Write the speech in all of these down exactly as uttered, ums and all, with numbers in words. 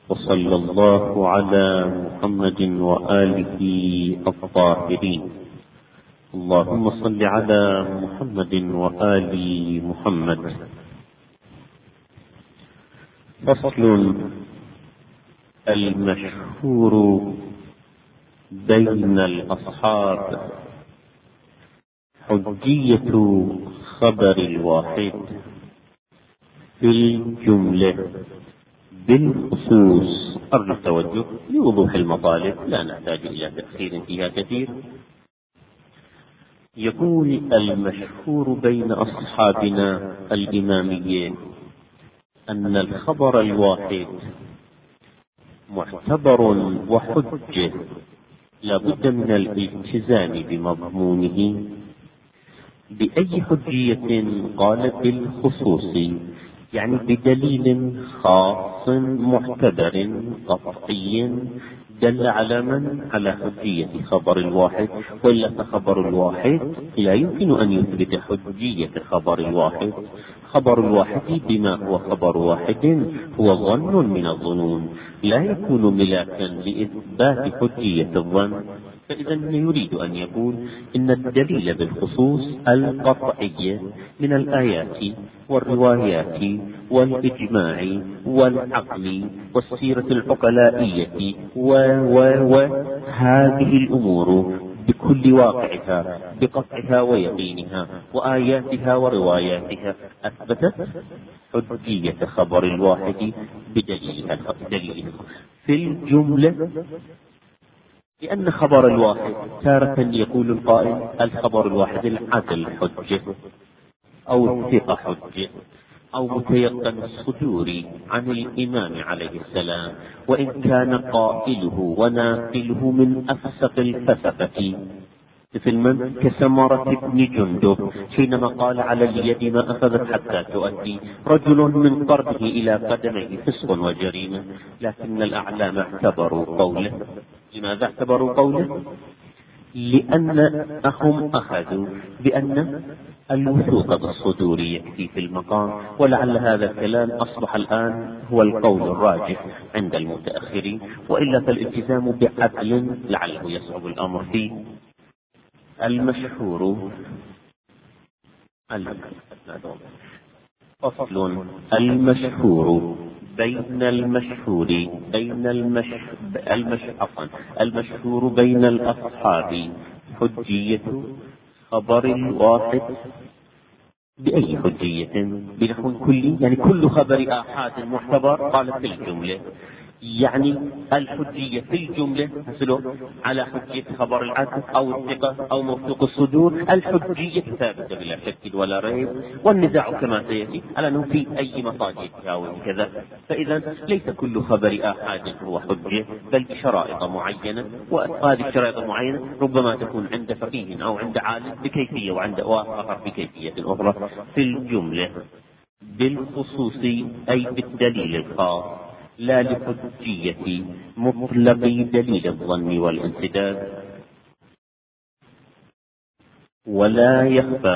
وصلى الله على محمد وآله الطاهرين. اللهم صل على محمد وآل محمد. فصل: المشهور بين الأصحاب حجية خبر الواحد في الجملة بالخصوص. أرجو التوجه لوضوح المطالب، لا نحتاج إلى تأخير فيها كثير. يقول: المشهور بين أصحابنا الإماميين أن الخبر الواحد معتبر وحجة لا بد من الالتزام بمضمونه بأي حجية؟ قال: بالخصوص، يعني بدليل خاص معتبر قطعي دل على من؟ على حجية خبر الواحد. وإلا فخبر الواحد لا يمكن أن يثبت حجية خبر الواحد. خبر الواحد بما هو خبر واحد هو ظن من الظنون، لا يكون ملاكا لإثبات حجية الظن. فإذا يريد أن يقول إن الدليل بالخصوص القطعي من الآيات والروايات والإجماع والعقل والسيرة العقلائية و و و هذه الأمور بكل واقعها بقطعها ويقينها وآياتها ورواياتها أثبتت حجية خبر الواحد بدليلها دليلها في الجملة. لأن خبر الواحد تارة يقول القائل الخبر الواحد العدل حجة، أو الثقة حجة، أو متيقن الصدور عن الإمام عليه السلام، وإن كان قائله وناقله من أفسق الفسقة، مثل من؟ كسمرة بن جندب حينما قال: على اليد ما أخذت حتى تؤدي. رجل من قربه إلى قدميه فسق وجريمة، لكن الأعلام اعتبروا قوله. لماذا اعتبروا قوله؟ لأنهم أخذوا بأن الوثوق بالصدور يكفي في المقام، ولعل هذا الكلام أصبح الآن هو القول الراجح عند المتأخرين، وإلا فالالتزام بعدل لعله يصعب الأمر فيه. المشهور فصل: المشهور بين المشهور بين المش المش عفوا المشهور بين الأصحاب حجية خبر الواحد بأي حجية؟ بنحو كلي، يعني كل خبر آحاد معتبر. قال في الجملة، يعني الحجية في الجملة مثله على حجية خبر العدل أو الثقة أو موثوق الصدور. الحجية ثابتة بلا شك ولا ريب، والنزاع كما سيأتي على أنه في أي مصادر يتجاوز كذا. فإذا ليس كل خبر آحاد هو حجة، بل بشرائط معينة، وهذه الشرائط المعينة ربما تكون عند فقيه أو عند عالم بكيفية، وعند آخر بكيفية أخرى. في الجملة بالخصوص أي بالدليل الخاص، لا لحجية مطلق دليل الظن والانسداد. ولا يخفى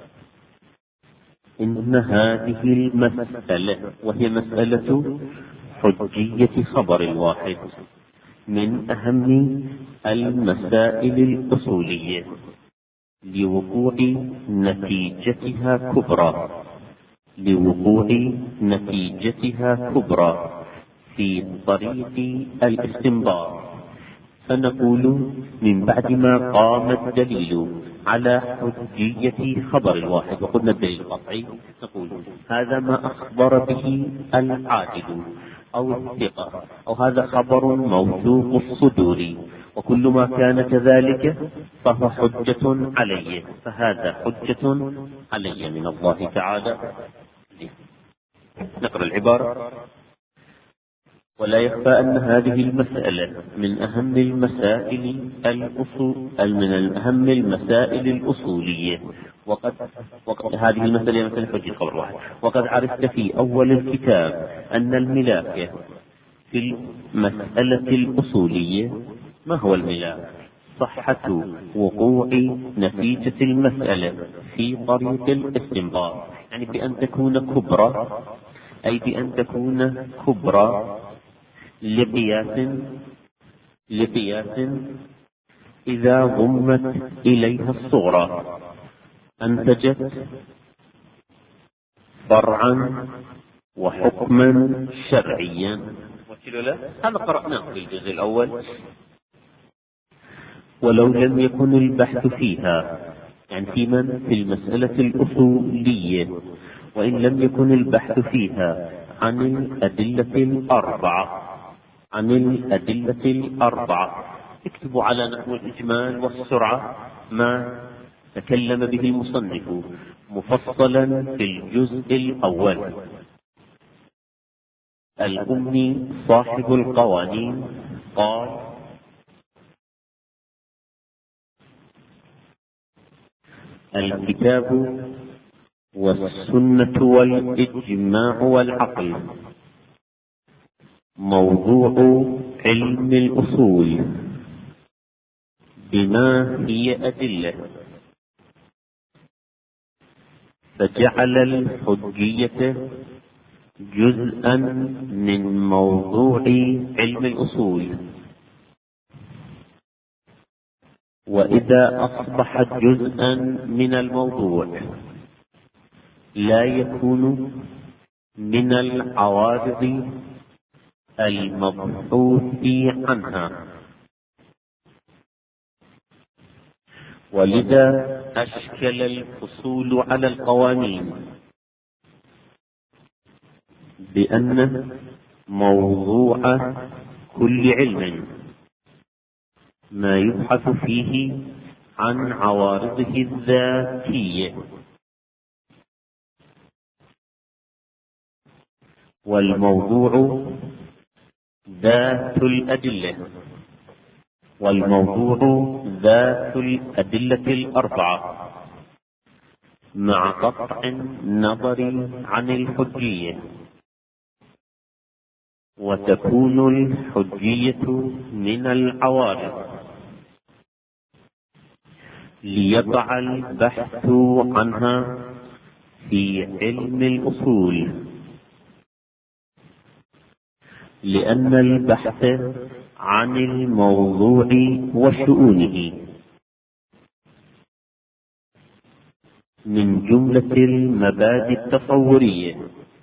إن هذه المسألة، وهي مسألة حجية خبر الواحد، من أهم المسائل الأصولية لوقوع نتيجتها كبرى لوقوع نتيجتها كبرى في طريق الاستنباط. فنقول من بعد ما قام الدليل على حجية خبر الواحد، وقلنا الدليل القطعي، نقول هذا ما أخبر به العادل أو الثقة، أو هذا خبر موثوق الصدور، وكل ما كان كذلك فهو حجة علي، فهذا حجة علي من الله تعالى. نقرأ العبارة: ولا يخفى أن هذه المسألة من أهم المسائل الأصول من أهم المسائل الأصولية، وقد, وقد هذه المسألة مثل حجة خبر واحد. وقد عرفت في أول الكتاب أن الملاك في المسألة الأصولية. ما هو الملاك؟ صحة وقوع نتيجة المسألة في طريق الاستنباط، يعني بأن تكون كبرى، أي بأن تكون كبرى لقياس لقياس إذا ضمت إليها الصغرى أنتجت فرعا وحكما شرعيا. هذا قرأناه في الجزء الأول. ولو لم يكن البحث فيها، يعني في من في المسألة الأصولية، وإن لم يكن البحث فيها عن الأدلة الأربعة عن الأدلة الأربعة اكتبوا على نحو الإجمال والسرعة ما تكلم به المصنف مفصلا في الجزء الأول. الأمي صاحب القوانين قال: الكتاب والسنة والإجماع والعقل موضوع علم الأصول بما هي أدلة، فجعل الحجية جزءا من موضوع علم الأصول. وإذا أصبحت جزءا من الموضوع لا يكون من العوارض المبحوث عنها، ولذا أشكل الفصول على القوانين بأن موضوع كل علم ما يبحث فيه عن عوارضه الذاتية، والموضوع ذات الأدلة والموضوع ذات الأدلة الأربعة مع قطع النظر عن الحجية، وتكون الحجية من العوارض ليقع البحث عنها في علم الأصول، لأن البحث عن الموضوع وشؤونه من جملة المبادئ التصورية.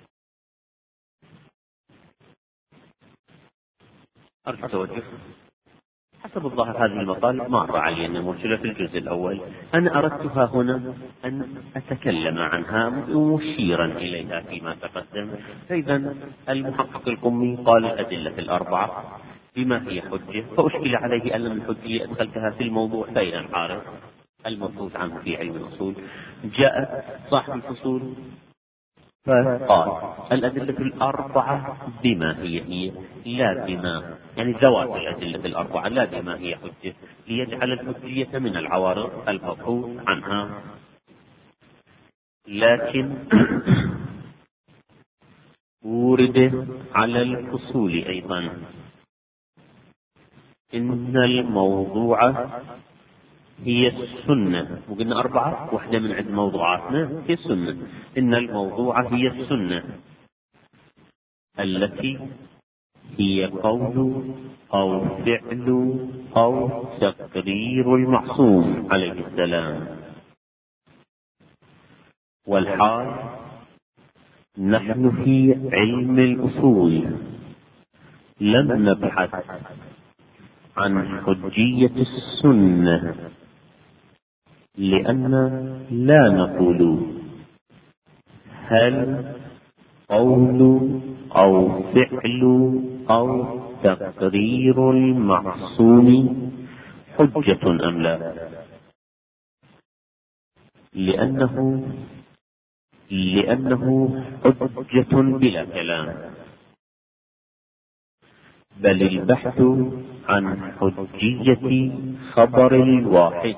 أرجو التوجه. حسب الظاهر هذه المطالب مر علي أنها موجودة في الجزء الأول. أنا أردتها هنا أن أتكلم عنها مشيرا إليها فيما تقدم. فإذا المحقق القمي قال الأدلة الأربعة بما هي حجة، فأشكل عليه أن الحجية أدخلتها في الموضوع فإن العارض المبحوث عنه في علم الأصول. جاء صاحب الفصول فقال الأدلة الأربعة بما هي هي لا بما، يعني ذوات الأدلة الأربعة لا بما هي حجة، ليجعل الحجية من العوارض المبحوث عنها. لكن ورد على الفصول أيضا إن الموضوع هي السنة، وقلنا أربعة واحدة من عند موضوعاتنا هي السنة. إن الموضوع هي السنة التي هي قول أو فعل أو تقرير المعصوم عليه السلام. والحال نحن في علم الأصول لم نبحث عن حجية السنة، لأن لا نقول هل قول أو فعل أو تقرير المعصوم حجة أم لا، لأنه لأنه حجة بلا كلام، بل البحث عن حجية خبر الواحد.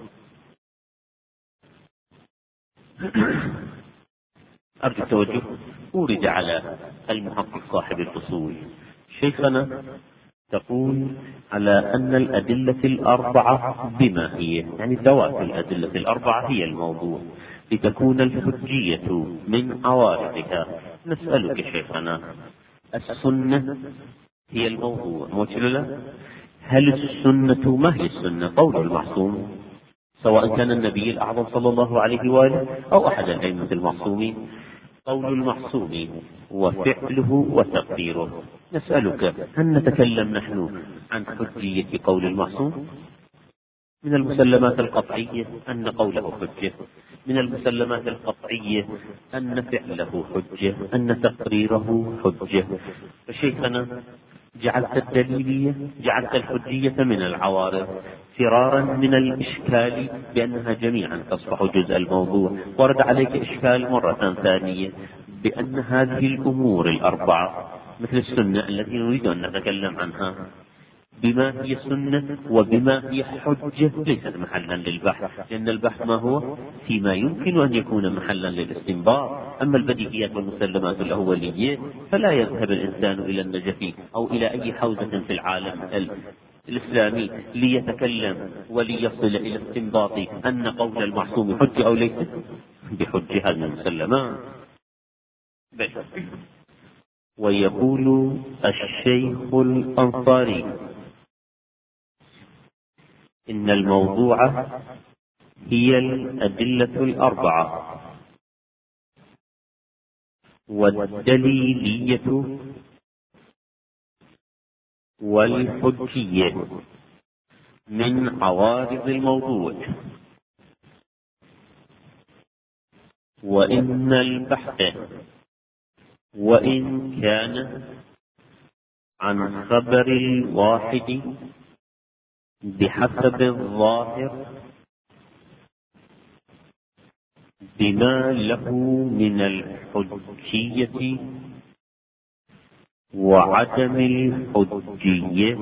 أرجو التوجه. أورد على المحقق صاحب الفصول شيخنا تقول على أن الأدلة الأربعة بما هي، يعني ذوات الأدلة الأربعة هي الموضوع، لتكون الحجية من عوارضها. نسألك شيخنا السنة هي الموضوع موجه. هل السنة، ما هي السنة؟ قول المعصوم، سواء كان النبي الأعظم صلى الله عليه وآله أو أحد الأئمة المعصومين. قول المعصوم وفعله وتقديره. نسألك، هل نتكلم نحن عن حجية قول المعصوم؟ من المسلمات القطعية أن قوله حجة، من المسلمات القطعية أن فعله حجة، أن تقريره حجة. فشيخنا جعلت الدليلية، جعلت الحجية من العوارض فرارا من الإشكال بأنها جميعا تصبح جزء الموضوع. ورد عليك إشكال مرة ثانية بأن هذه الأمور الأربعة مثل السنة التي نريد أن نتكلم عنها بما هي سنة وبما هي حجة ليست محلا للبحث، لأن البحث ما هو فيما يمكن أن يكون محلا للاستنباط. أما البديهيات والمسلمات الأولية فلا يذهب الإنسان إلى النجف أو إلى أي حوزة في العالم الإسلامي ليتكلم وليصل إلى استنباط أن قول المعصوم حجة أو ليس بحجة. هذه المسلمات. ويقول الشيخ الأنصاري إن الموضوع هي الأدلة الأربعة والدليلية والحجية من عوارض الموضوع، وإن البحث وإن كان عن خبر الواحد بحسب الظاهر بما له من الحجية وعدم الحجية،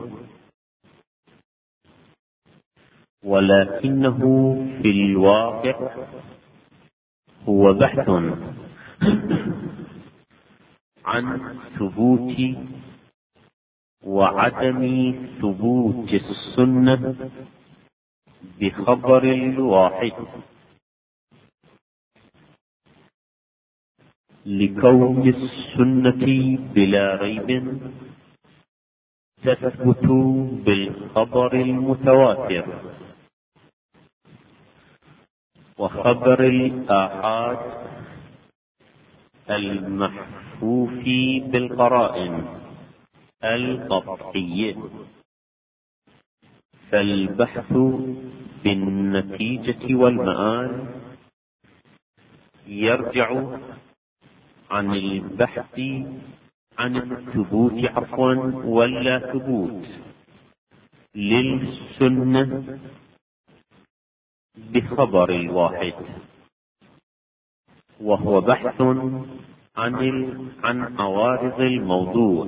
ولكنه في الواقع هو بحث عن ثبوت وعدم ثبوت السنة بخبر الواحد، لكون السنة بلا ريب تثبت بالخبر المتواتر، وخبر الآحاد المحفوف بالقرائن القطعية. فالبحث بالنتيجة والمآل يرجع عن البحث عن الثبوت عفوا ولا ثبوت للسنة بخبر الواحد، وهو بحث عن عن عوارض الموضوع.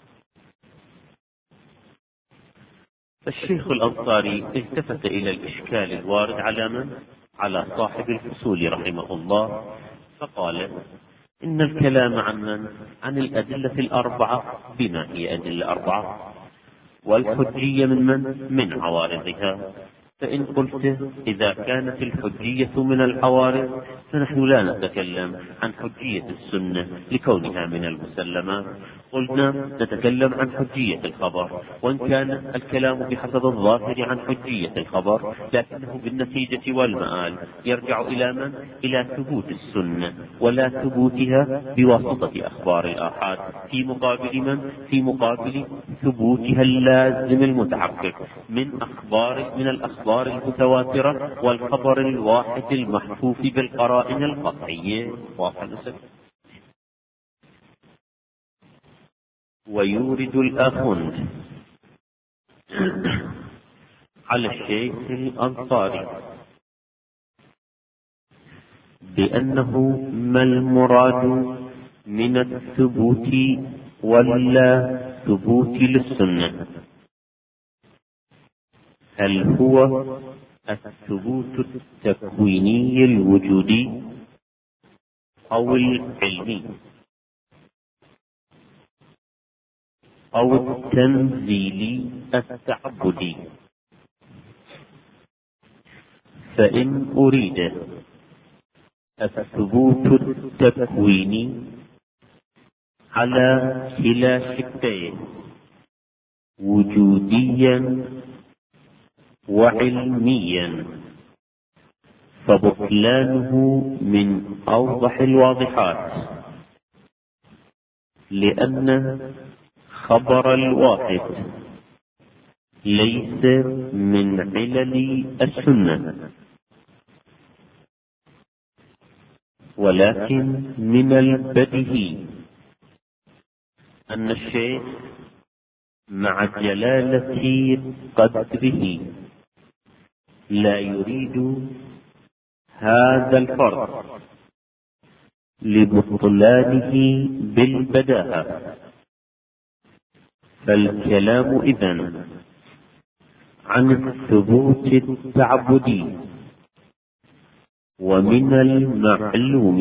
الشيخ الأنصاري التفت إلى الإشكال الوارد على من؟ على صاحب الفصول رحمه الله، فقال إن الكلام عن من؟ عن الأدلة الأربعة. بما هي أدلة أربعة؟ والحجية من من؟ من عوارضها. فإن قلت إذا كانت الحجية من العوارض فنحن لا نتكلم عن حجية السنة لكونها من المسلمات، قلنا نتكلم عن حجية الخبر، وإن كان الكلام بحسب الظاهر عن حجية الخبر لكنه بالنتيجة والمآل يرجع إلى من؟ إلى ثبوت السنة ولا ثبوتها بواسطة أخبار الآحاد، في مقابل من؟ في مقابل ثبوتها اللازم المتحقق من أخبار من الأخبار المتواترة والخبر الواحد المحفوف بالقرائن القطعية. واضح الأسف. ويورد الآخوند على الشيخ الأنصاري بأنه ما المراد من الثبوت ولا ثبوت للسنة؟ هل هو الثبوت التكويني الوجودي أو العلمي أو التنزيلي التعبدي؟ فإن أريد الثبوت التكويني على كلا شقين وجوديا وعلميا، فبطلانه من أوضح الواضحات، لأن خبر الواحد ليس من علل السنة، ولكن من البديهي أن الشيخ مع جلالة قدره لا يريد هذا الفرق لبطلانه بالبداهة. فالكلام إذن عن الثبوت التعبدي، ومن المعلوم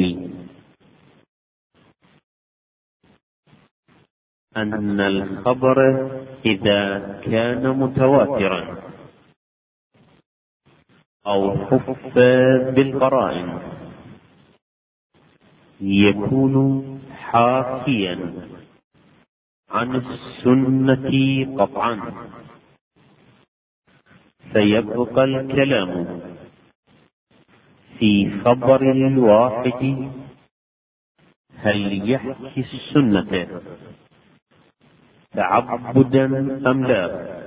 أن الخبر إذا كان متواترا أو حف بالقرائن يكون حاكيا عن السنة قطعا، فيبقى الكلام في خبر الواحد هل يحكي السنة تعبدا أم لا.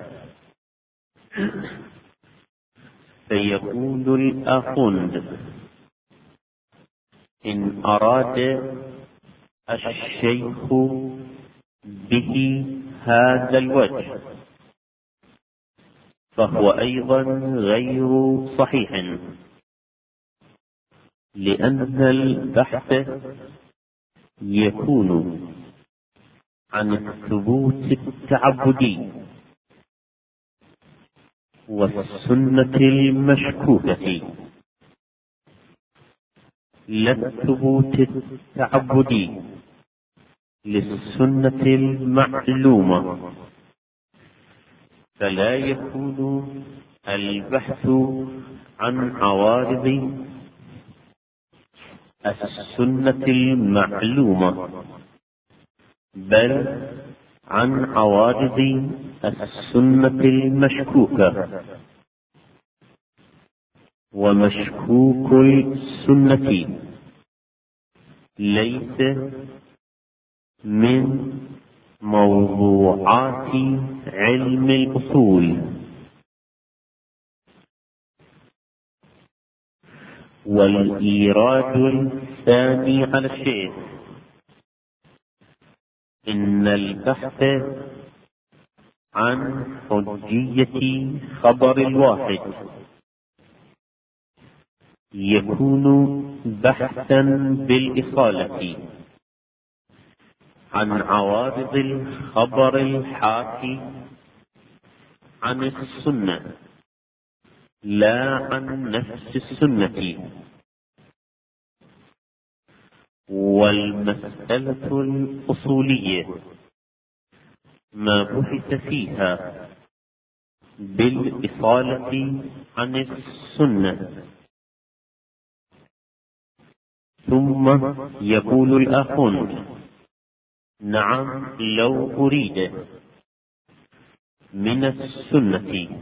فيقول الآخوند: إن أراد الشيخ به هذا الوجه فهو أيضا غير صحيح، لأن البحث يكون عن الثبوت التعبدي والسنة المشكوكة، لا الثبوت التعبدي للسنة المعلومة. فلا يكون البحث عن عوارض السنة المعلومة، بل عن عوارض السنة المشكوكة. ومشكوك السنة ليس من موضوعات علم الأصول، والإيراد الثاني على الشيخ: إن البحث عن حجية خبر الواحد يكون بحثا بالإصالة عن عوارض الخبر الحاكي عن السنة، لا عن نفس السنة. والمسألة الأصولية ما بحث فيها بالإصالة عن السنة. ثم يقول الآخوند: نعم، لو أريد من السنة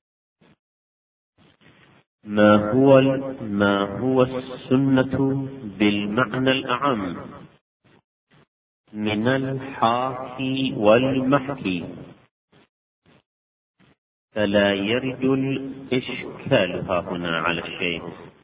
ما هو ما هو السنة بالمعنى الأعم من الحاكي والمحكي، فلا يرد الإشكال ها هنا على الشيخ.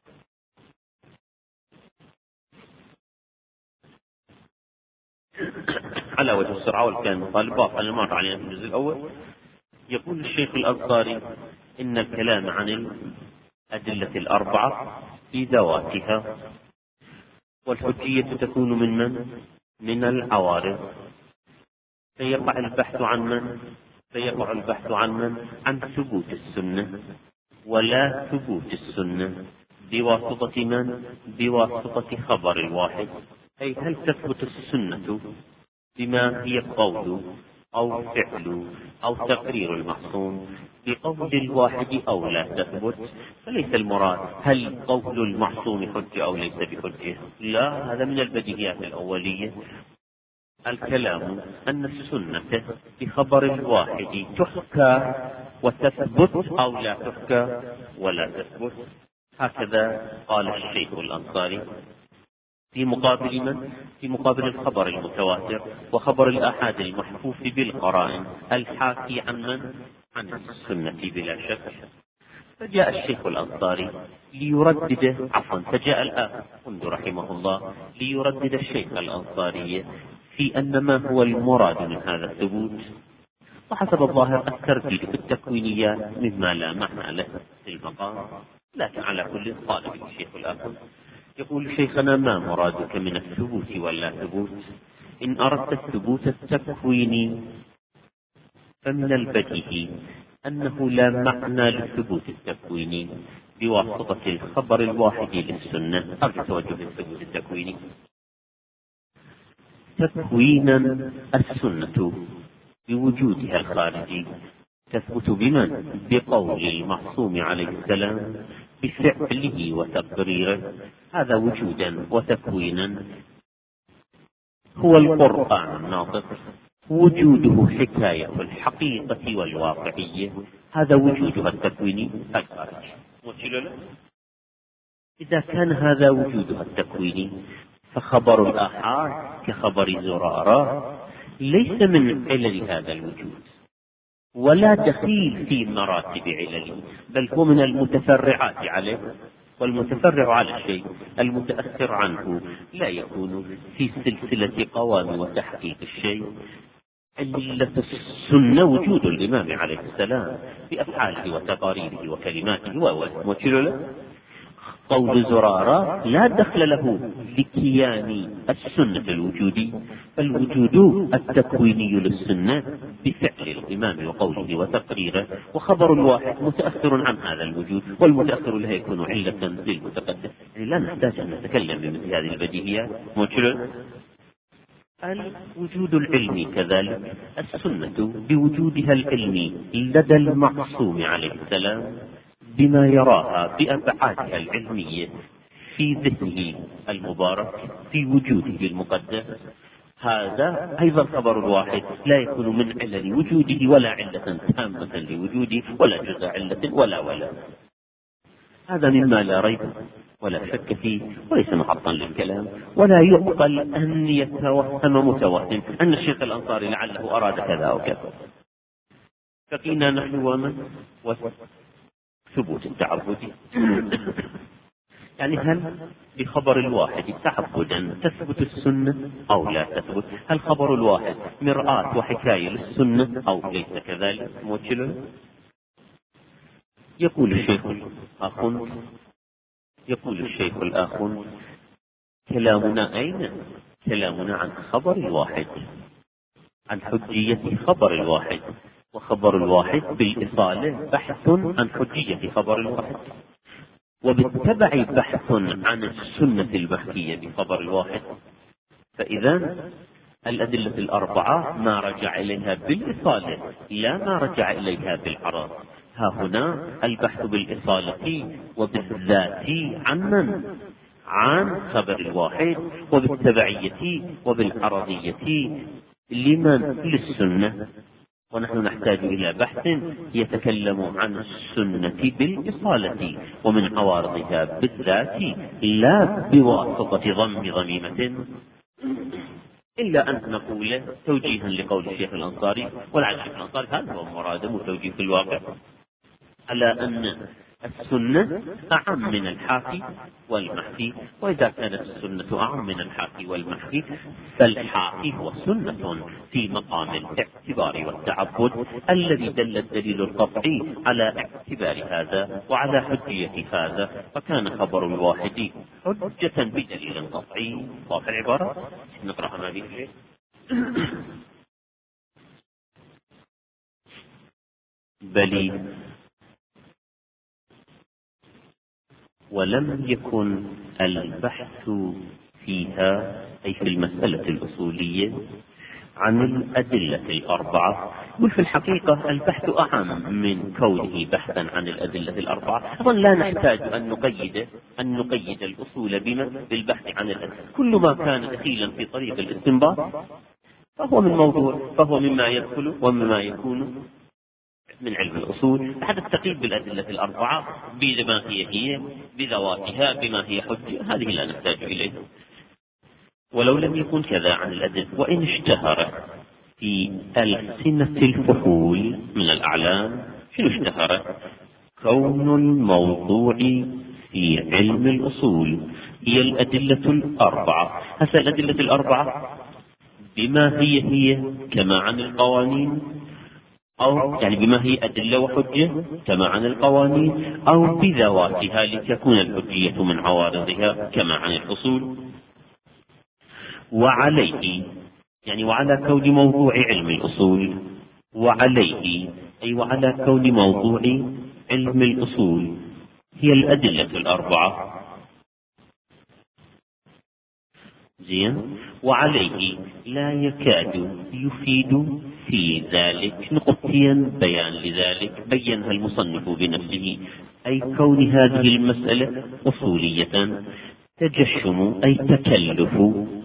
على وجه السرعة والكلام طالبات على ما مر علينا في الجزء الأول. يقول الشيخ الأنصاري: إن الكلام عن الأدلة الأربعة في ذواتها، والحجية تكون من من؟ من العوارض. فيقع البحث عن من؟ فيقع البحث عن من؟ عن ثبوت السنة، ولا ثبوت السنة بواسطة من؟ بواسطة خبر الواحد. أي هل تثبت السنة بما هي قول أو فعل أو تقرير المعصوم بقول الواحد أو لا تثبت؟ فليس المراد هل قول المعصوم حجة أو ليس بحجة، لا، هذا من البديهيات الأولية. الكلام أن السنة بخبر الواحد تحكى وتثبت أو لا تحكى ولا تثبت. هكذا قال الشيخ الأنصاري في مقابل من؟ في مقابل الخبر المتواتر وخبر الآحاد المحفوف بالقرائن الحاكي عن من؟ عن السنة بلا شك. فجاء الشيخ الأنصاري ليردد عفوا فجاء الآخوند رحمه الله ليردد الشيخ الأنصاري في أن ما هو المراد من هذا الثبوت. وحسب الظاهر الترديد في التكوينيات مما لا معنى له في المقام، لكن على كل قال به الشيخ الآخوند يقول شيخنا ما مرادك من الثبوت ولا ثبوت؟ إن أردت الثبوت التكويني فمن البديهي أنه لا معنى للثبوت التكويني بواسطة الخبر الواحد للسنة. أرجو توجه الثبوت التكويني. تكوينا السنة بوجودها الخارجي تثبت بمن؟ بقول المعصوم عليه السلام بفعله وتقريره. هذا وجودا وتكوينا. هو القرآن الناطق وجوده حكاية الحقيقة والواقعية، هذا وجودها التكويني الخارجي. إذا كان هذا وجودها التكويني فخبر الآحاد كخبر زرارة ليس من علل هذا الوجود ولا دخيل في مراتب علله، بل هو من المتفرعات عليه. والمتفرع على الشيء المتأثر عنه لا يكون في سلسلة قوام وتحقيق الشيء. علة السنة وجود الإمام عليه السلام بأفعاله وتقاريره وكلماته ووجه. قول زرارة لا دخل له لكيان السنة الوجودي، الوجود التكويني للسنة بفعل الإمام وقوله وتقريره، وخبر الواحد متأثر عن هذا الوجود، والمتأثر له يكون علة للمتقدم. يعني لا نحتاج أن نتكلم بمثل هذه البديهيات. الوجود العلمي كذلك السنة بوجودها العلمي لدى المعصوم عليه السلام بما يراها بأبعادها العلمية في ذهنه المبارك في وجوده المقدس، هذا أيضا خبر الواحد لا يكون من علل وجوده ولا علة تامة لوجوده ولا جزء علة ولا ولا. هذا مما لا ريب ولا شك فيه وليس محطا للكلام، ولا يعقل أن يتوهم متوهم أن الشيخ الأنصاري لعله أراد كذا أو كذا. فقينا نحن ومن ثبوت التعبد. يعني هل بخبر الواحد تعبدا تثبت السنة أو لا تثبت؟ هل خبر الواحد مرآة وحكاية للسنة أو ليس كذلك؟ موجل. يقول الشيخ الآخوند يقول الشيخ الآخوند كلامنا أين؟ كلامنا عن خبر الواحد، عن حجية خبر الواحد، وخبر الواحد بالإصالة بحث عن حجية خبر الواحد، وبالتبع بحث عن السنة المحكية بخبر الواحد. فإذا الأدلة الأربعة ما رجع إليها بالإصالة لا ما رجع إليها بالعرض. ها هنا البحث بالإصالة وبالذات عن من؟ عن خبر الواحد، وبالتبعية وبالعرضية لمن؟ للسنة. ونحن نحتاج إلى بحث يتكلم عن السنة بالإصالة ومن عوارضها بالذات لا بواسطة ضم ضميمة، إلا أن نقول توجيها لقول الشيخ الأنصاري، ولعل الشيخ الأنصاري هذا هو مراده وتوجيه في الواقع، على أن السنة أعم من الحاكي والمحكي. وإذا كانت السنة أعم من الحاكي والمحكي فالحاكي هو سنة في مقام الاعتبار والتعبد الذي دل الدليل القطعي على اعتبار هذا وعلى حجية هذا، فكان خبر الواحد حجة بدليل قطعي. واضح العبارة؟ نقرأها ما به. بل ولم يكن البحث فيها أي في المسألة الأصولية عن الأدلة الأربعة، وفي الحقيقة البحث أعم من كونه بحثا عن الأدلة الأربعة. أظن لا نحتاج أن نقيد أن نقيد الأصول بما بالبحث عن الأدلة. كل ما كان دخيلا في طريق الاستنباط فهو من موضوع فهو مما يدخل ومما يكون من علم الأصول. هذا التقييد بالأدلة الأربعة بما هي هي بذواتها بما هي حجة، هذه لا نحتاج إليه. ولو لم يكن كذا عن الأدلة، وإن اشتهر في ألسنة الفحول من الأعلام، شنو اشتهر؟ كون الموضوع في علم الأصول هي الأدلة الأربعة. هسه الأدلة الأربعة بما هي هي كما عن القوانين، أو يعني بما هي أدلة وحجة كما عن القوانين، أو بذواتها لتكون الحجية من عوارضها كما عن الأصول. وعليه يعني وعلى كون موضوع علم الأصول، وعليه أي وعلى كون موضوع علم الأصول هي الأدلة الأربعة. زين. وعليه لا يكاد يفيد في ذلك نقطتين بيان لذلك بينها المصنف بنفسه، أي كون هذه المسألة أصولية تجشم أي تكلف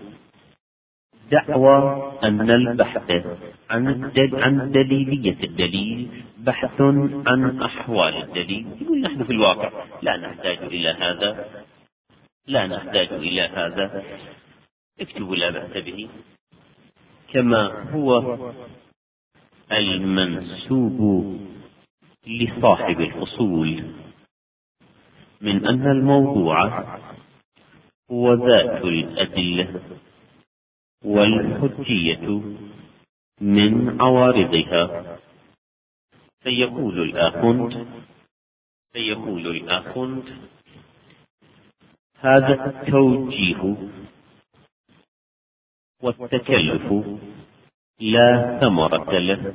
دعوى أن البحث عن عن دليلية الدليل بحث عن أحوال الدليل. يقول نحن في الواقع لا نحتاج إلى هذا لا نحتاج إلى هذا اكتبوا لا بأس به، كما هو المنسوب لصاحب الأصول من أن الموضوع هو ذات الأدلة والحجية من عوارضها. فيقول الآخوند فيقول الآخوند هذا التوجيه والتكلف لا ثمرة له،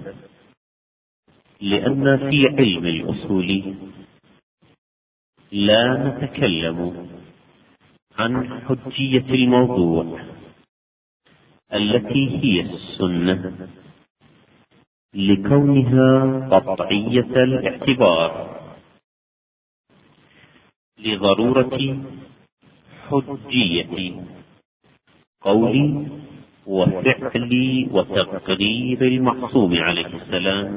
لأن في علم الأصول لا نتكلم عن حجية الموضوع التي هي السنة لكونها قطعية الاعتبار لضرورة حجية قول وفعل وتقرير المعصوم عليه السلام،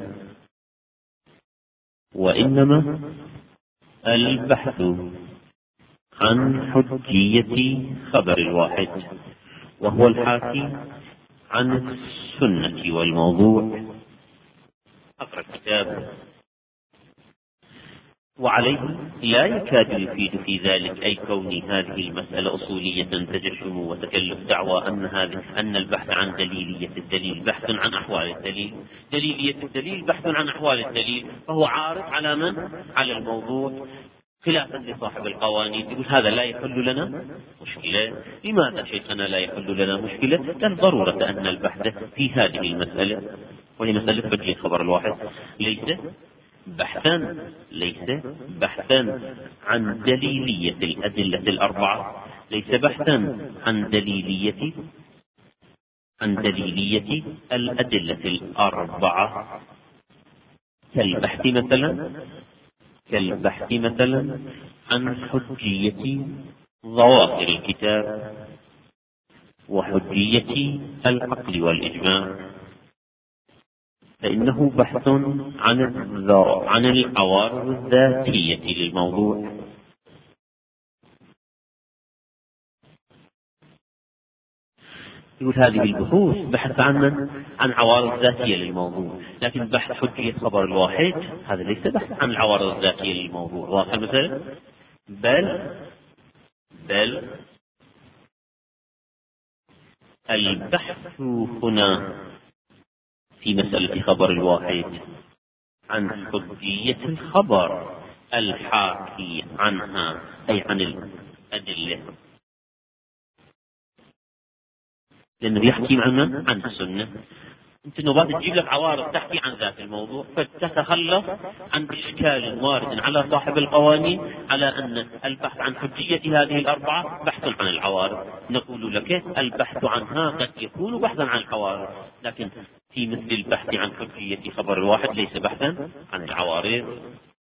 وإنما البحث عن حجية خبر الواحد وهو الحاكي عن السنة والموضوع. أقرأ الكتاب. وعليه لا يكاد يفيد في ذلك أي كون هذه المسألة أصولية تجشم وتكلف دعوى أن هذه أن البحث عن دليلية الدليل بحث عن أحوال الدليل، دليلية الدليل بحث عن أحوال الدليل، فهو عارض على من؟ على الموضوع، خلافا لصاحب القوانين. يقول هذا لا يحل لنا مشكلة. لماذا شيخنا لا يحل لنا مشكلة؟ للضرورة أن البحث في هذه المسألة، وهي مسألة حجية خبر الواحد، ليس بحثا ليس بحثا عن دليلية الأدلة الأربعة، ليس بحثا عن دليلية عن دليلية الأدلة الأربعة، كالبحث مثلا كالبحث مثلا عن حجية ظواهر الكتاب وحجية العقل والإجماع، فإنه بحث عن عن العوارض الذاتية للموضوع. يقول هذه البحوث بحث عن عن عوارض ذاتية للموضوع، لكن بحث حجية خبر الواحد هذا ليس بحث عن العوارض الذاتية للموضوع. واضح مثلا؟ بل بل البحث هنا في مسألة خبر الواحد عن حجية الخبر الحاكي عنها، أي عن الأدلة، لأنه يحكي عن من؟ عن السنة. أنت نبات تجيب لك عوارض تحكي عن ذات الموضوع، فتتخلص عن إشكال وارد على صاحب القوانين على أن البحث عن حجية هذه الأربعة بحث عن العوارض. نقول لك البحث عنها قد يكون بحثا عن العوارض، لكن في مثل البحث عن حجية خبر الواحد ليس بحثا عن العوارض،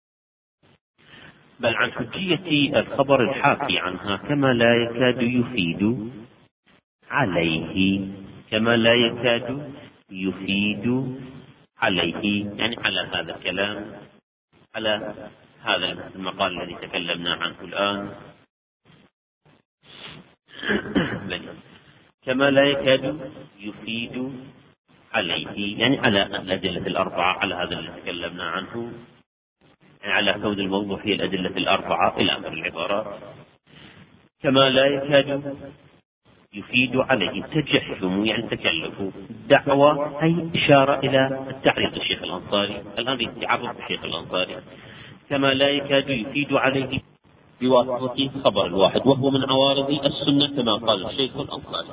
بل عن حجية الخبر الحاكي عنها، كما لا يكاد يفيد عليه كما لا يكاد يفيد عليه، يعني على هذا الكلام، على هذا المقال الذي تكلمنا عنه الآن. كما لا يكاد يفيد عليه، يعني على الأدلة الأربعة، على هذا الذي تكلمنا عنه، يعني على كون الموضوع هي الأدلة الأربعة إلى آخر العبارات. كما لا يكاد يفيد عليه تجهم، يعني تكلفوا، دعوة أي إشارة إلى التعريض الشيخ الأنصاري، الآن يتعرض الشيخ الأنصاري. كما لا يكاد يفيد عليه بواسطة خبر الواحد، وهو من عوارض السنة كما قال الشيخ الأنصاري.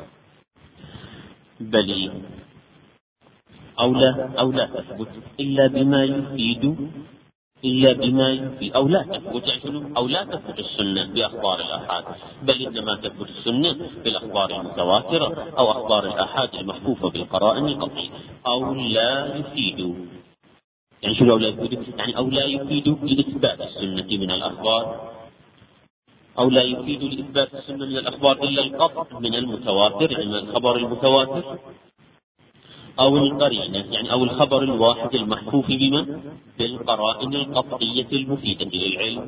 بل أو لا أو لا تثبت إلا بما يفيد إلا بما يفيد أو لا تثبت أو لا تثبت السنة بأخبار الآحاد، بل إنما تثبت السنة بالأخبار المتواترة أو أخبار الآحاد المحفوفة بالقرائن القطعية. أو لا يفيد، يعني شو أو لا يفيد؟ يعني أو لا يفيد لإثبات السنة من الأخبار، أو لا يفيد لإثبات السنة من الأخبار إلا القطع من المتواتر، يعني الخبر المتواتر، أو القرينة، يعني أو الخبر الواحد المحفوف بما بالقرائن القطعية المفيدة للعلم.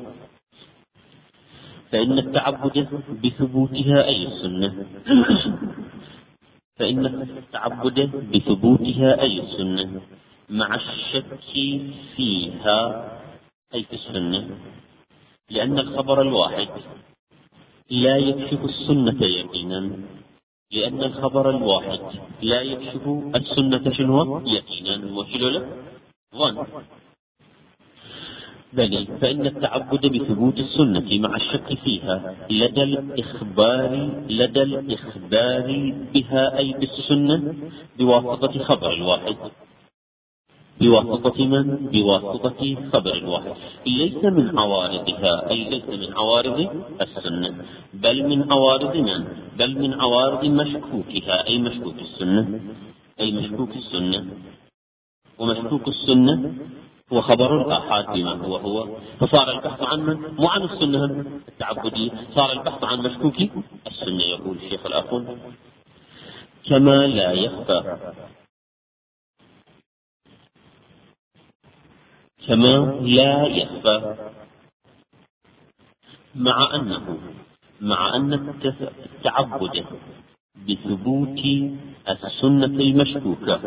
فإن التعبد بثبوتها أي السنة فإن التعبد بثبوتها أي السنة مع الشك فيها أي في السنة، لأن الخبر الواحد لا يكشف السنة يقينا، لأن الخبر الواحد لا يكشف السنة شنو يقينا، وشلو له ظن. بل فإن التعبد بثبوت السنة مع الشك فيها لدى الإخبار لدى الإخبار بها أي بالسنة بواسطة خبر الواحد، بواسطة من؟ بواسطة خبر الواحد، ليس من عوارضها، أي ليس من عوارض السنة، بل من عوارض من؟ بل من عوارض مشكوكها، أي مشكوك السنة، أي مشكوك السنة. ومشكوك السنة هو خبر الآحاد بما هو هو، فصار البحث عن من؟ مو عن السنة التعبدية، صار البحث عن مشكوك السنة. يقول الشيخ الأخ: كما لا يخفى كما لا يخفى مع أنه مع أن التعبد بثبوت السنة المشكوكة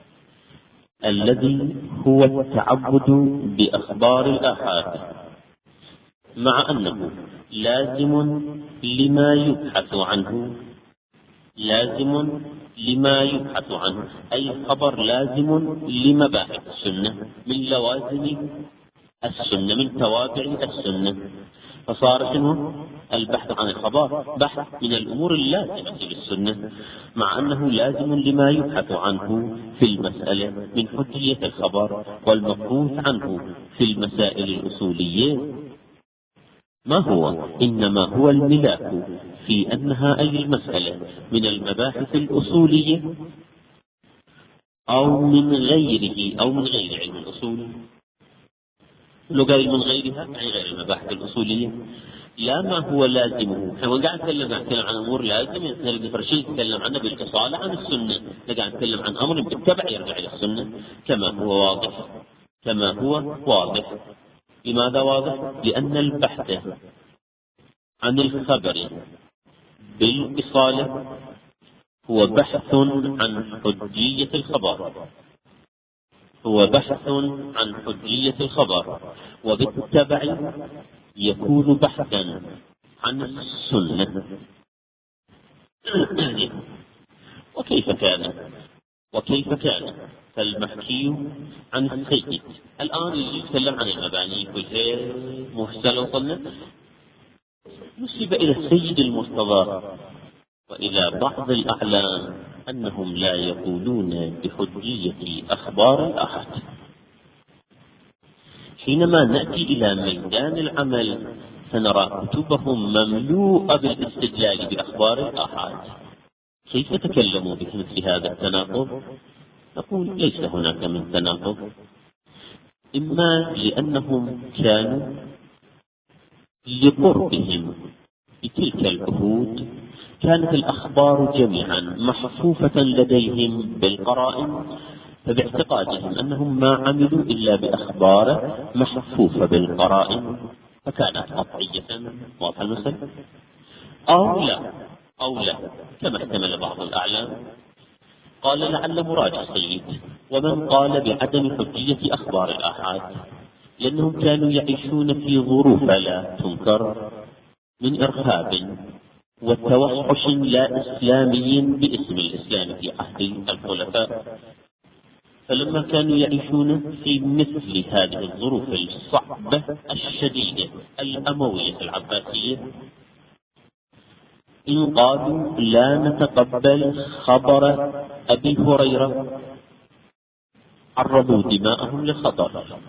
الذي هو التعبد بأخبار الآحاد، مع أنه لازم لما يبحث عنه لازم لما يبحث عنه أي الخبر لازم لمباحث السنة، من لوازم السنة، من توابع السنة. فصار شنو البحث عن الخبر بحث من الأمور اللازمة للسنة، مع أنه لازم لما يبحث عنه في المسألة من حجية الخبر والمبحوث عنه في المسائل الأصولية. ما هو؟ إنما هو الملاك في أنها أي المسألة من المباحث الأصولية أو من غيره، أو من غير علم الأصول. لو قال من غيرها يعني غير المباحث الأصولية، لا ما هو لازمه. احنا قاعد نتكلم عن أمور لازم نفرشي نتكلم عنه بالاتصال عن السنة، قاعد نتكلم عن أمر بالتبع يرجع إلى السنة كما هو واضح كما هو واضح. لماذا واضح؟ لأن البحث عن الخبر بالاتصال هو بحث عن حجية الخبر هو بحث عن حجية الخبر وبالتبع يكون بحثا عن السنة. وكيف كان وكيف كان فالمحكي عن السيد. الآن يتكلم عن المباني كلها محسن، وصلنا نسب إلى السيد المرتضى وإلى بعض الأعلام أنهم لا يقولون بحجية أخبار الأحد. حينما نأتي إلى ميدان العمل سنرى كتبهم مملوءة بالاستدلال بأخبار الآحاد. كيف تكلموا بمثل هذا التناقض؟ نقول ليس هناك من تناقض، إما لأنهم كانوا لقربهم بتلك العهود كانت الأخبار جميعا محفوفة لديهم بالقرائن، فباعتقادهم أنهم ما عملوا إلا بأخبار محفوفة بالقرائن فكانت قطعية. واضح المثل؟ أو لا أو لا كما احتمل بعض الأعلام. قال لعل مراد السيد ومن قال بعدم حجية أخبار الآحاد لأنهم كانوا يعيشون في ظروف لا تنكر من إرهاب وتوحش لا إسلامي باسم الإسلام في عهد الخلفاء، فلما كانوا يعيشون في مثل هذه الظروف الصعبة الشديدة الأموية العباسية إن قالوا لا نتقبل خبر أبي هريرة عرضوا دماءهم للخطر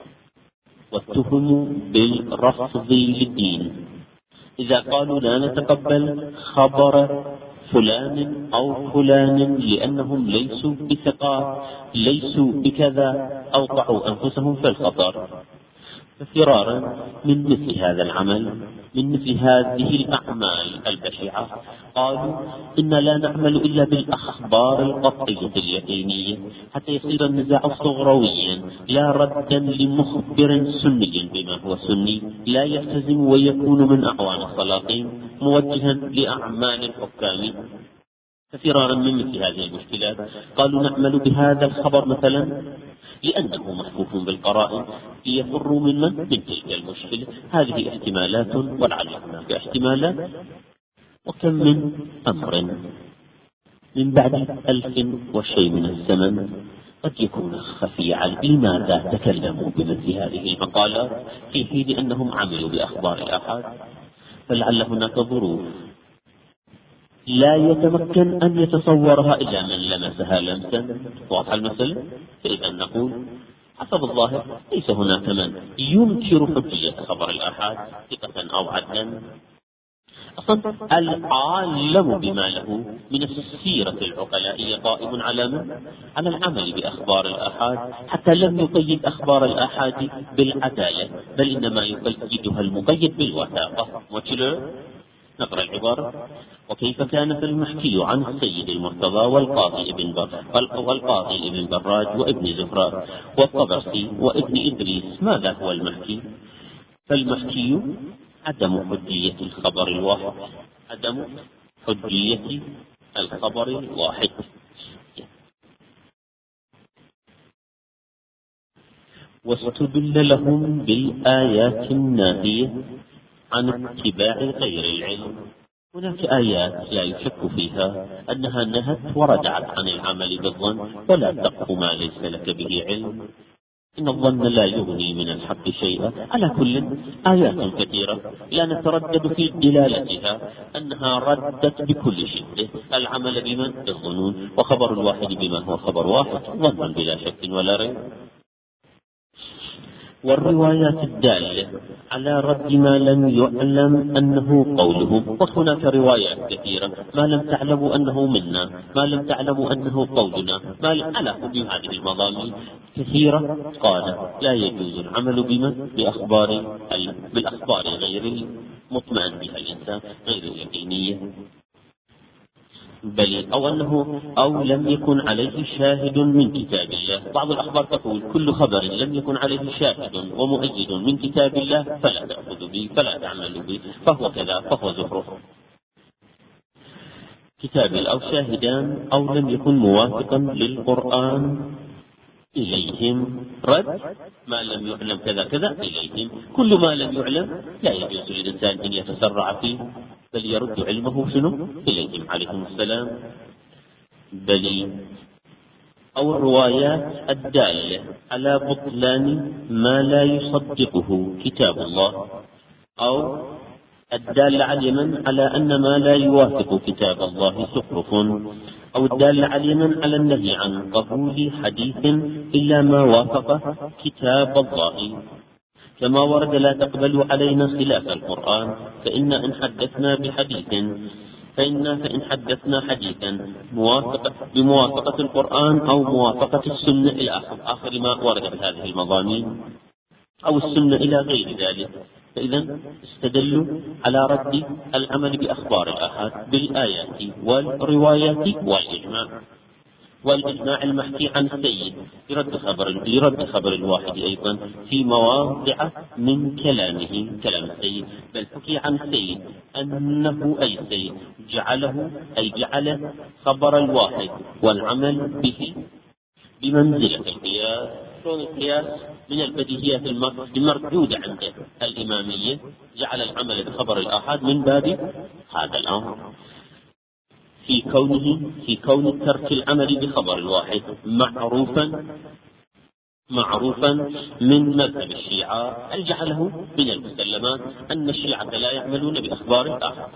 واتهموا بالرفض للدين. إذا قالوا لا نتقبل خبر فلان أو فلان لأنهم ليسوا بثقات ليسوا بكذا أوقعوا أنفسهم في الخطر. ففرارا من مثل هذا العمل من مثل هذه الأعمال البشعة قالوا إن لا نعمل إلا بالأخبار القطعية اليقينية حتى يصير النزاع صغرويا لا ردا لمخبر سني بما هو سني لا يلتزم ويكون من أعوان السلاطين موجها لأعمال الحكام. ففرارا من مثل هذه المشكلات قالوا نعمل بهذا الخبر مثلا لأنه محفوف بالقرائن ليفروا من من؟ من تلك المشكلة. هذه احتمالات ولعل هناك احتمالات. وكم من أمر من بعد ألف وشيء من الزمن قد يكون خفيعا. لماذا تكلموا بمثل هذه المقالات في حين أنهم عملوا بأخبار الآحاد؟ فلعل هناك ظروف لا يتمكن أن يتصورها إلا من لمسها لمسا. واضح المثل؟ فإذا نقول حسب الظاهر ليس هناك من ينكر حجية خبر الآحاد ثقة أو عدلا. أصلا العالم بما له من السيرة العقلائية قائم على من؟ على العمل بأخبار الآحاد، حتى لم يقيد أخبار الآحاد بالعدالة بل إنما يقيدها المقيد بالوثاقة. وكله نقرأ العبارة: وكيف كان في المحكي عن السيد المرتضى والقاضي ابن بر والقاضي ابن براج وابن زفران والطبرسي وابن إدريس. ماذا هو المحكي؟ فالمحكي عدم حجية الخبر الواحد عدم حجية الخبر الواحد واستدل لهم بالآيات الناهية عن اتباع غير العلم. هناك آيات لا يشك فيها أنها نهت وردعت عن العمل بالظن ولا تقف ما ليس لك به علم. إن الظن لا يغني من الحق شيئا. على كل آيات كثيرة لا نتردد في دلالتها أنها ردت بكل شدة العمل بمن؟ بالظنون. وخبر الواحد بما هو خبر واحد ظنا بلا شك ولا ريب. والروايات الدالة على رد ما لم يعلم أنه قولهم. وهناك روايات كثيرة: ما لم تعلموا أنه منا، ما لم تعلموا أنه قولنا، ما لم على كل هذه المضامين كثيرة. قال لا يجوز العمل بما بأخبار بالأخبار غير المطمئن بها الإنسان غير اليقينية، بل أو أنه أو لم يكن عليه شاهد من كتاب الله. بعض الأخبار تقول كل خبر لم يكن عليه شاهد ومؤيد من كتاب الله فلا تأخذ به فلا تعمل به فهو كذا فهو زخرف. كتاب أو شاهدان أو لم يكن موافقا للقرآن إليهم رد. ما لم يعلم كذا كذا إليهم. كل ما لم يعلم لا يجوز للإنسان أن يتسرع فيه بل يرد علمه شنو إليهم عليهم السلام. بل أو الروايات الدالة على بطلان ما لا يصدقه كتاب الله أو الدالة على من على أن ما لا يوافق كتاب الله سخرف أو الدالة على من على النهي عن قبول حديث إلا ما وافق كتاب الله، كما ورد لا تقبلوا علينا خلاف القرآن فإن إن حدثنا بحديث فإن فإن حدثنا حديثا موافقة بموافقة القرآن أو موافقة السنة إلى آخر آخر ما ورد بهذه المضامين أو السنة إلى غير ذلك فإذا استدلوا على رد العمل بأخبار الآحاد بالآيات والروايات والإجماع. والإجماع المحكي عن السيد يرد خبر يرد خبر الواحد أيضا في مواضع من كلامه كلام السيد، بل حكي عن السيد أنه أي السيد جعله أي جعل خبر الواحد والعمل به بمنزلة القياس. كون القياس من البديهيات المردودة عند الإمامية، جعل العمل بخبر الآحاد من باب هذا الأمر في كونه في كون ترك العمل بخبر الواحد معروفا معروفا من مذهب الشيعة، أن جعله من المسلمات أن الشيعة لا يعملون بأخبار الآحاد.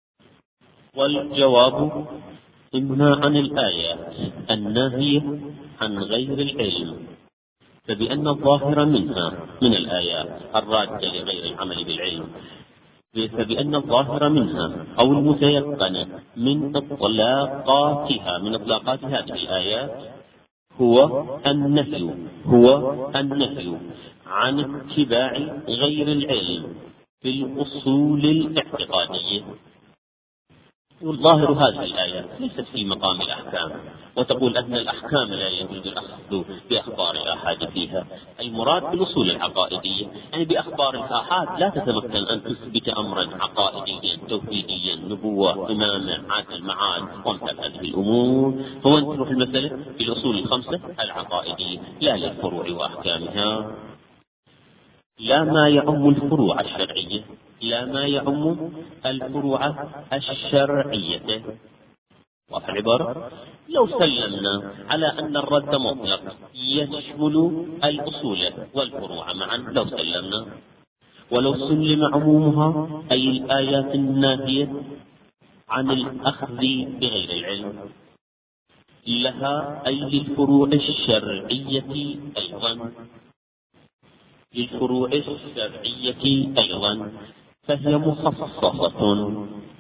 والجواب إما عن الآيات الناهية عن غير العلم، فبأن الظاهر منها من الآيات الرادة لغير العمل بالعلم، فبأن الظاهر منها أو المتيقن من إطلاقاتها من إطلاقات هذه الآيات هو النهي هو النهي عن اتباع غير العلم في الأصول الاعتقادية. والظاهر هذه الآيات ليست في مقام الأحكام، وتقول أن الأحكام لا يجوز الأخذ بأخبار الآحاد فيها. المراد بالأصول العقائدية، يعني بأخبار الآحاد لا تتمكن أن تثبت أمرا عقائديا توحيديا نبوة إمامة عادل معاد وامثال هذه الأمور. هو أن تروح المسألة بالأصول الخمسة العقائدية لا للفروع وأحكامها، لا ما يعم الفروع الشرعية لا ما يعم الفروع الشرعية. وفي العبارة لو سلمنا على أن الرد مطلق يشمل الأصول والفروع معا، لو سلمنا ولو سلم عمومها أي الآيات الناهية عن الأخذ بغير العلم لها أي للفروع الشرعية أيضا للفروع الشرعية أيضا فهي مخصصة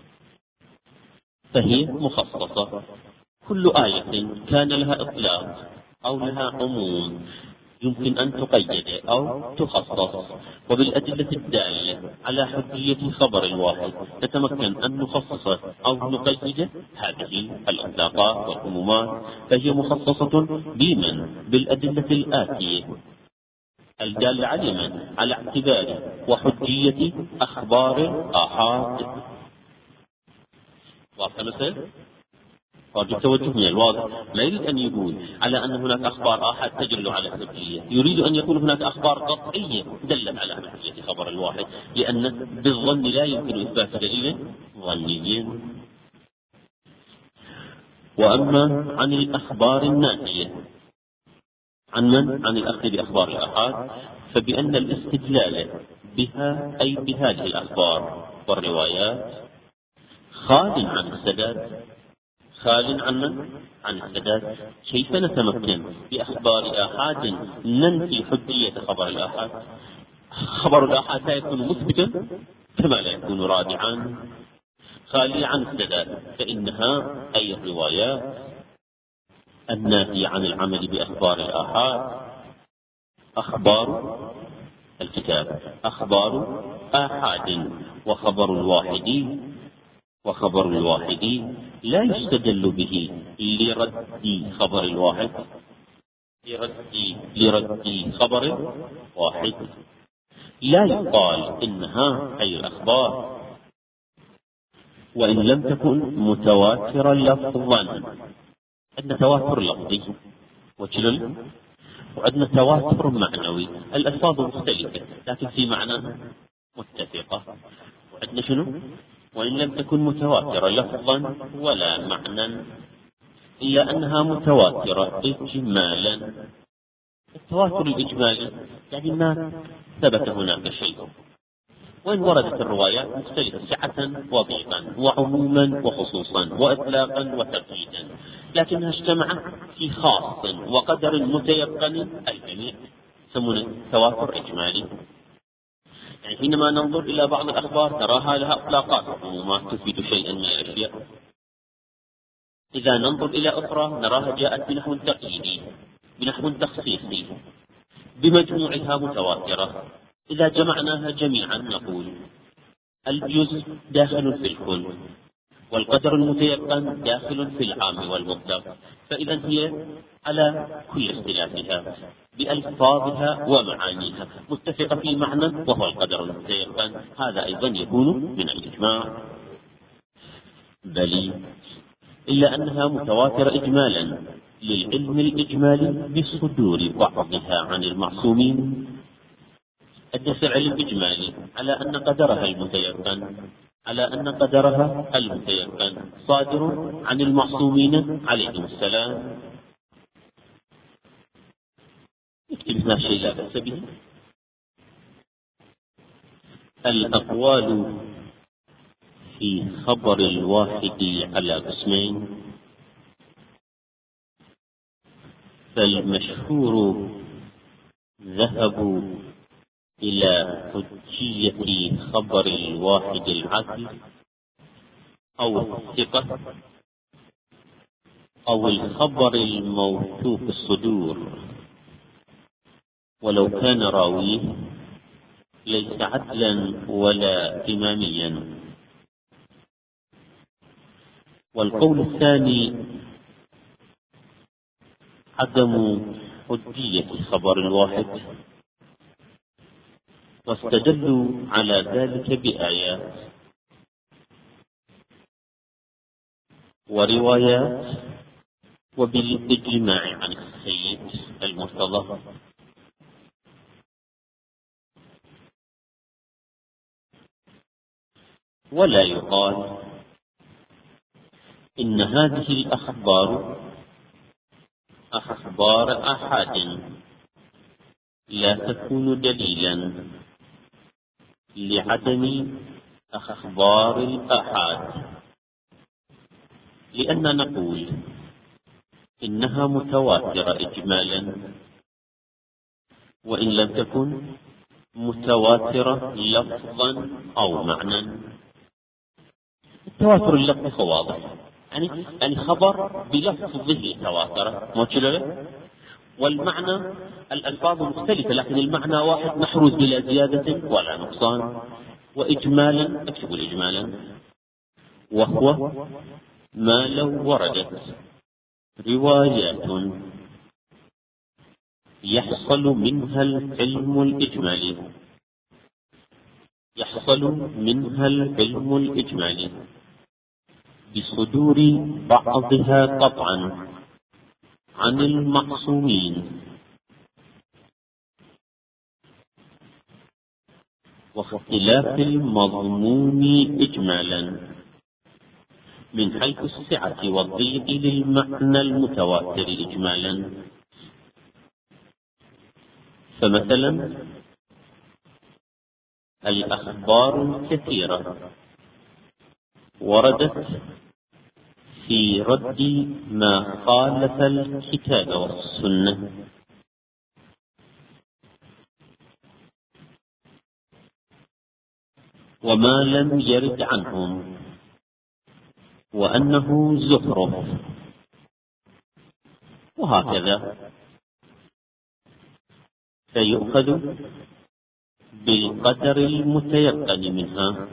فهي مخصصة كل آية كان لها إطلاق أو لها عموم يمكن أن تقيد أو تخصص، وبالأدلة الدالة على حجية الخبر الواحد نتمكن أن نخصص أو نقيد هذه الإطلاقات والعمومات، فهي مخصصة بمن بالأدلة الآتية الدالة على من على اعتبار وحجية أخبار الآحاد. واضح مثل واجب توجه من الواضح، ما يريد أن يقول على أن هناك أخبار آحاد تدل على الحجية، يريد أن يكون هناك أخبار قطعية دلت على حجية خبر الواحد، لأن بالظن لا يمكن إثبات دليل ظني. وأما عن الأخبار النافية عن من؟ عن الأخذ بأخبار الآحاد، فبأن الاستدلال بها أي بهذه الأخبار والروايات خال عن السداد خال عن من؟ عن السداد. كيف نتمكن بأخبار آحاد ننفي حجية خبر الآحاد؟ خبر الآحاد لا يكون مثبتا كما لا يكون رادعا، خالي عن السداد، فإنها أي الروايات الناهية عن العمل بأخبار الآحاد أخبار الكتاب أخبار آحاد، وخبر الواحد وخبر الواحد لا يستدل به لرد خبر الواحد لرد لرد خبر واحد، لا يقال إنها أي الأخبار وإن لم تكن متواترا لفظا. عندنا تواتر لفظي وجلل، وعندنا تواتر معنوي، الألفاظ مختلفة لكن في معنى متفقة. وعندنا شنو؟ وإن لم تكن متواترة لفظا ولا معنى، إلا أنها متواترة إجمالا. التواتر الإجمالي يعني ما ثبت هناك شيء، وإن وردت الروايات مختلفة سعة وضيقا وعموما وخصوصا وإطلاقا وتقييدا، لكنها اجتمعت في خاص وقدر متيقن الجميع، يسمونه تواتر إجمالي. يعني حينما ننظر إلى بعض الأخبار نراها لها إطلاقات وعمومات تفيد شيئا من الأشياء، إذا ننظر إلى أخرى نراها جاءت بنحو تقييدي بنحو تخصيصي، بمجموعها متواترة إذا جمعناها جميعا نقول الجزء داخل في الكل، والقدر المتيقن داخل في العام والمطلق، فإذا هي على كل اختلافها بألفاظها ومعانيها متفقة في معنى وهو القدر المتيقن. هذا أيضا يكون من الإجماع. بل إلا أنها متواترة إجمالا للعلم الإجمالي بصدور بعضها عن المعصومين. الدفع العلم إجمالي على أن قدرها المتيقن على أن قدرها المتيقن صادر عن المعصومين عليهم السلام. يكتب هنا شيء لا بأس به. الأقوال في خبر الواحد على قسمين، فالمشهور ذهبوا إلى حجية خبر الواحد العدل أو الثقة أو الخبر الموثوق الصدور، ولو كان راويه ليس عدلا ولا إماميا. والقول الثاني عدم حجية خبر الواحد، واستدلوا على ذلك بآيات وروايات وبالإجماع عن السيد المرتضى. ولا يقال إن هذه الأخبار أخبار أحد لا تكون دليلا لعدم أخبار الآحاد، لأننا نقول إنها متواترة إجمالا وإن لم تكن متواترة لفظا أو معنى. التواتر اللفظ واضح، يعني يعني خبر بلفظه تواتر موجود، والمعنى الألفاظ مختلفة لكن المعنى واحد محروز بلا زيادة ولا نقصان. وإجمالا أكتب الإجمالا وهو ما لو وردت روايات يحصل منها العلم الإجمالي يحصل منها العلم الإجمالي بصدور بعضها قطعا عن المعصومين، واختلاف المضمون إجمالا من حيث السعة والضيق للمعنى المتواتر إجمالا. فمثلا الأخبار الكثيرة وردت في رد ما خالف الكتاب والسنة، وما لم يرد عنهم وأنه زخرف، وهكذا. فيؤخذ بالقدر المتيقن منها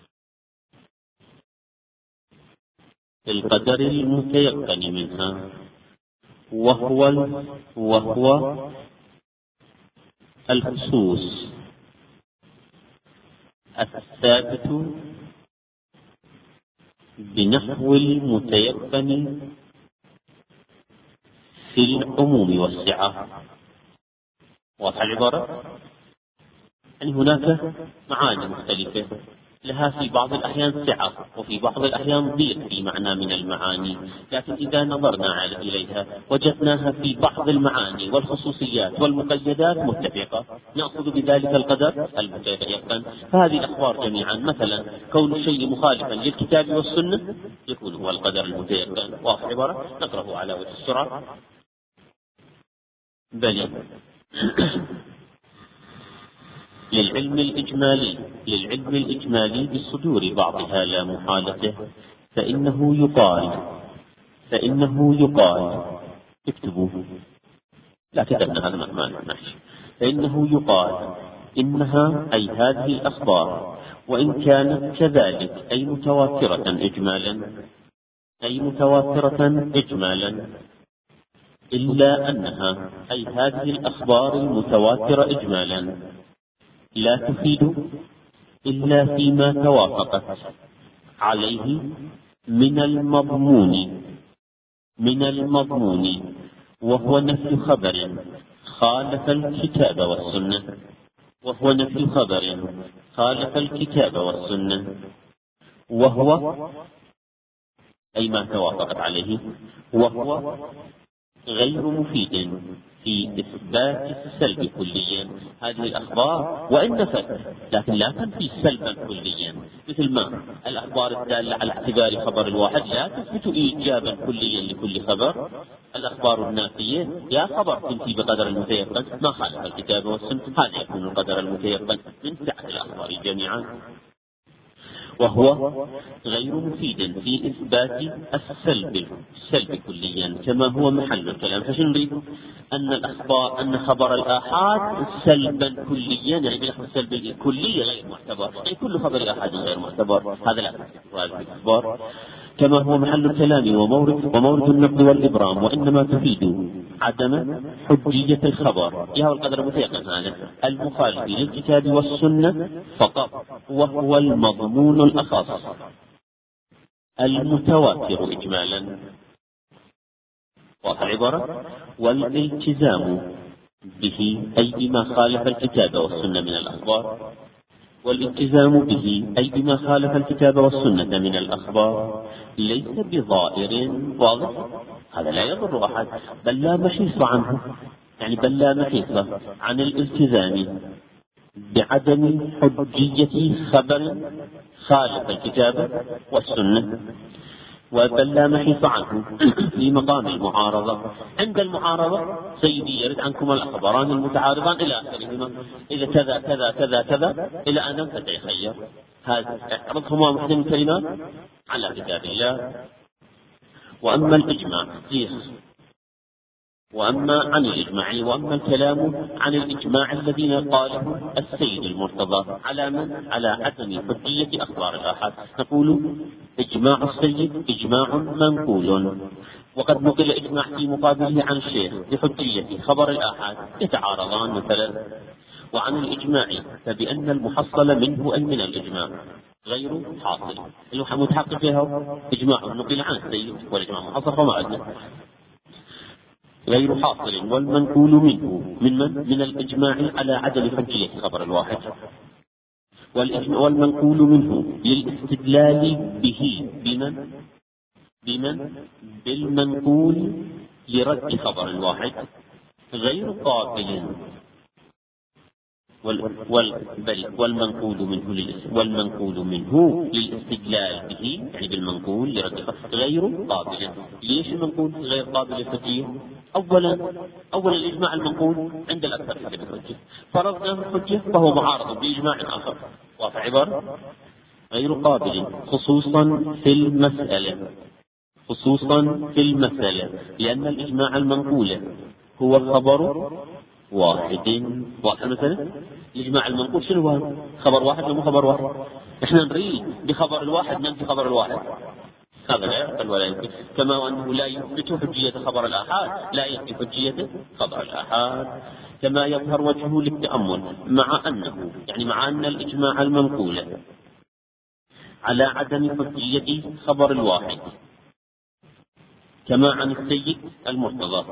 القدر المتيقن منها وهو وهو الخصوص الثابت بنحو المتيقن في العموم والسعة. واضح العبارة؟ يعني هناك معاني مختلفة لها في بعض الأحيان سعة وفي بعض الأحيان ضيق في معنى من المعاني، لكن إذا نظرنا إليها وجدناها في بعض المعاني والخصوصيات والمقيدات متفقة، نأخذ بذلك القدر المتيقن. فهذه الأخبار جميعا مثلا كون الشيء مخالفا للكتاب والسنة يكون هو القدر المتيقن. واضح عبارة؟ نقرأه على وجه السرعة. بل للعلم الإجمالي للعلم الإجمالي بصدور بعضها لا محالته، فإنه يقال فإنه يقال اكتبوا لا كتبنا هذا ما ماشي فإنه يقال إنها أي هذه الأخبار وإن كانت كذلك أي متواترة إجمالا أي متواترة إجمالا إلا أنها أي هذه الأخبار المتواترة إجمالا لا تفيد إلا فيما توافقت عليه من المضمون من المضمون وهو نفي خبر خالف الكتاب والسنة وهو نفي خبر خالف الكتاب والسنة وهو أي ما توافقت عليه وهو غير مفيد في إثبات السلب كليا. هذه الأخبار وإن نفت لكن لا تنفي سلبا كليا، مثل ما الأخبار الدالة على اعتبار خبر الواحد لا تثبت إيجابا كليا لكل خبر. الأخبار النافية يا خبر تنفي بقدر المتيقن ما خالف الكتاب والسنة، هذا يكون القدر المتيقن من سعة الأخبار جميعا. وهو غير مفيد في إثبات السلب السلب كليا كما هو محل الكلام. فشنو نريد؟ أن الأخبار أن خبر الآحاد سلبا كليا، يعني بنحو السلب الكلي غير معتبر، يعني كل خبر آحاد غير معتبر، هذا لا هذه الأخبار كما هو محل الكلام ومورد ومورد النقد والإبرام، وإنما تفيد عدم حجية الخبر يا القدر المتيقن هذا المخالف للكتاب والسنة فقط، وهو المضمون الأخص المتواتر إجمالا. والعبارة والالتزام به أي بما خالف الكتاب والسنة من الأخبار، والالتزام به أي بما خالف الكتاب والسنة من الأخبار ليس بظاهر واضح، هذا لا يضر أحد، بل لا محيص عنه، يعني بل لا محيص عن الالتزام بعدم حجية خبر خالف الكتاب والسنة، وبل لا محيص عنه في مقام المعارضة. عند المعارضة سيدي يرد عنكم الأخباران المتعارضان إلى آخرهما، إذا كذا كذا كذا كذا إلى أن تتخير هذا اعرضهما محدن الكلمات على كتاب الله. وأما الإجماع وأما عن الإجماع وأما الكلام عن الإجماع الذين قاله السيد المرتضى على من؟ على عدم حجية أخبار الآحاد، نقول إجماع السيد إجماع منقول، وقد نقل إجماع في مقابله عن الشيخ بحجية خبر الآحاد يتعارضان مثلا. وعن الإجماع فبأن المحصل منه أي من الإجماع غير حاصل، المتحقق فيها إجماع نقل عن السيد والإجماع محصل فما أدنى غير حاصل، والمنقول منه من من؟ من الإجماع على عدم حجية خبر الواحد، والمنقول منه للاستدلال به بمن؟ بمن؟ بالمنقول لرد خبر الواحد غير قابل، وال والمنقول منه والمنقول منه للاستدلال به يعني بالمنقول لرد خبر غير قابل. ليش المنقول غير قابل للحجية؟ أولا أولا الإجماع المنقول عند الأكثر في الحجة، فرضنا الحجة فهو معارض بإجماع آخر، واضح عبارة غير قابل خصوصا في المسألة خصوصا في المسألة لأن الإجماع المنقول هو خبر واحد. واضح مثلا الإجماع المنقول شنو هو؟ خبر واحد ولا مو خبر واحد؟ احنا نريد بخبر الواحد ننفي خبر الواحد، هذا لا يعقل ولا يمكن. كما أنه لا يثبت حجية خبر الآحاد لا يثبت حجية خبر الآحاد، كما يظهر وجهه للتأمل مع أنه يعني مع أن الإجماع المنقول على عدم حجية خبر الواحد كما عن السيد المرتضى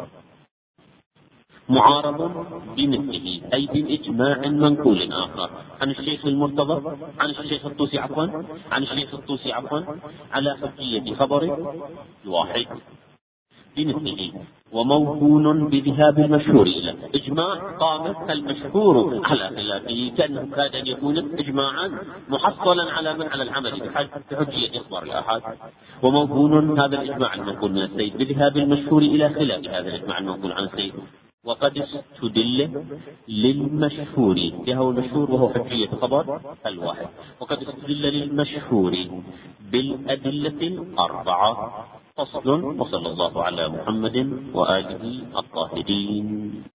معارض بمثله أي بإجماع منقول آخر عن الشيخ المرتضى عن الشيخ الطوسي عفوا عن الشيخ الطوسي عفوا على حجية خبر الواحد بمثله، وموهون بذهاب المشهور إلى إجماع قام المشهور على خلافه كأنه كاد أن يكون إجماعا محصلا على من على العمل بحجية إخبار الآحاد، وموهون هذا الإجماع المنقول من السيد بذهاب المشهور إلى خلاف هذا الإجماع المنقول عن السيد. وقد استدل للمشهور هو المشهور وهو حجية خبر الواحد، وقد استدل للمشهور بالأدلة الأربعة. فصل. وصلى الله على محمد وآله الطاهرين.